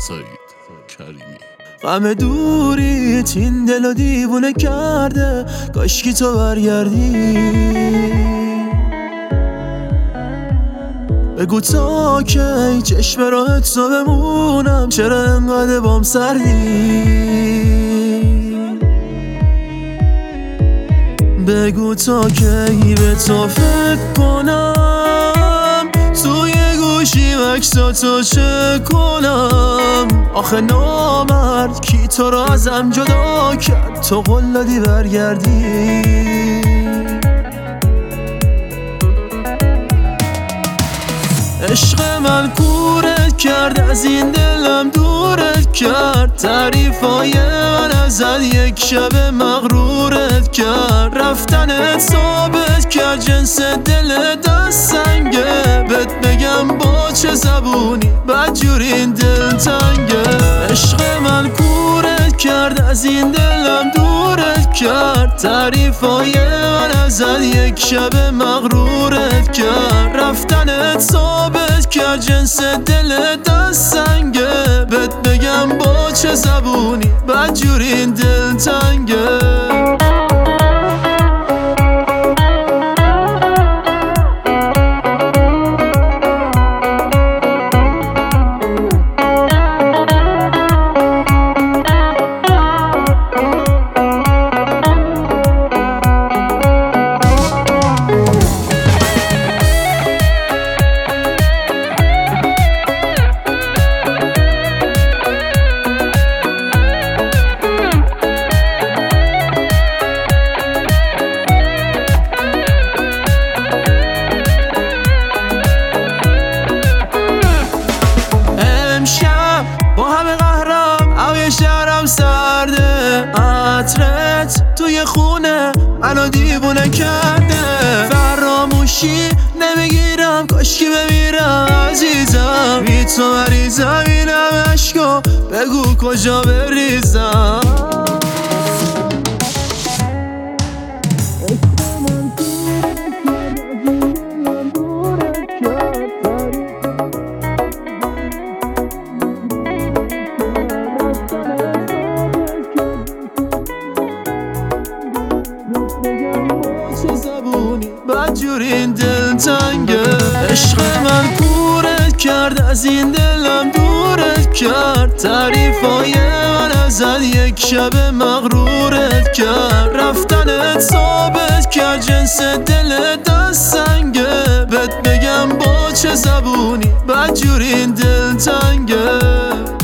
سعید کریمی. غم دوریت این دلو دیوونه کرده، کاشکی تو برگردی. بگو تا کی چشم راهت تو بمونم، چرا انقدر بام سردی. بگو تا کی به تو فکر کنم، توی گوشی عکساتو چک کنم. آخه نامرد کی تو رو ازم جدا کرد، تو قول دادی برگردی. عشق من کورت کرد، از این دلم دورت کرد. تعریفای من ازت یک شب مغرورت کرد. رفتنت ثابت کرد جنس دل دست سنگه. بهت بگم با چه زبونی بدجوری این دل تنگه. عشق من کورت کرد، از این دلم دورت کرد. تعریفای من ازت یک شب مغرورت کرد. رفتنت ثابت کرد جنس دل دست سنگه. بهت بگم با چه زبونی بدجوری این دل تنگه. با همه قهرم اوی شهرم سرده. عطرت توی خونه منو دیوونه کرده. فراموشی نمیگیرم کاشکی بمیرم عزیزم. بی تو مریضم اینم عشقو بگو کجا بریزم. بدجوری این دل تنگه. عشق من کورت کرد، از این دلم دورت کرد. تعریفای من ازت یک شب مغرورت کرد. رفتنت ثابت کرد جنس دل دست سنگه. بهت بگم با چه زبونی بدجوری این دل تنگه.